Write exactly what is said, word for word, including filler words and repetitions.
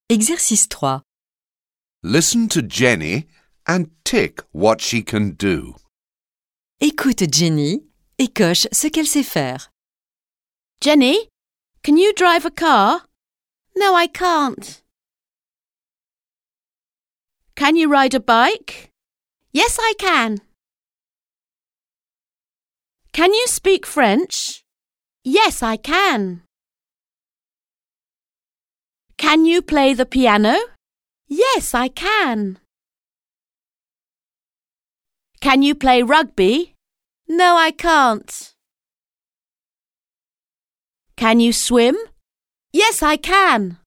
Exercice trois. Listen to Jenny and tick what she can do. Écoute Jenny et coche ce qu'elle sait faire. Jenny, can you drive a car? No, I can't. Can you ride a bike? Yes, I can. Can you speak French? Yes, I can. Can you play the piano? Yes, I can. Can you play rugby? No, I can't. Can you swim? Yes, I can.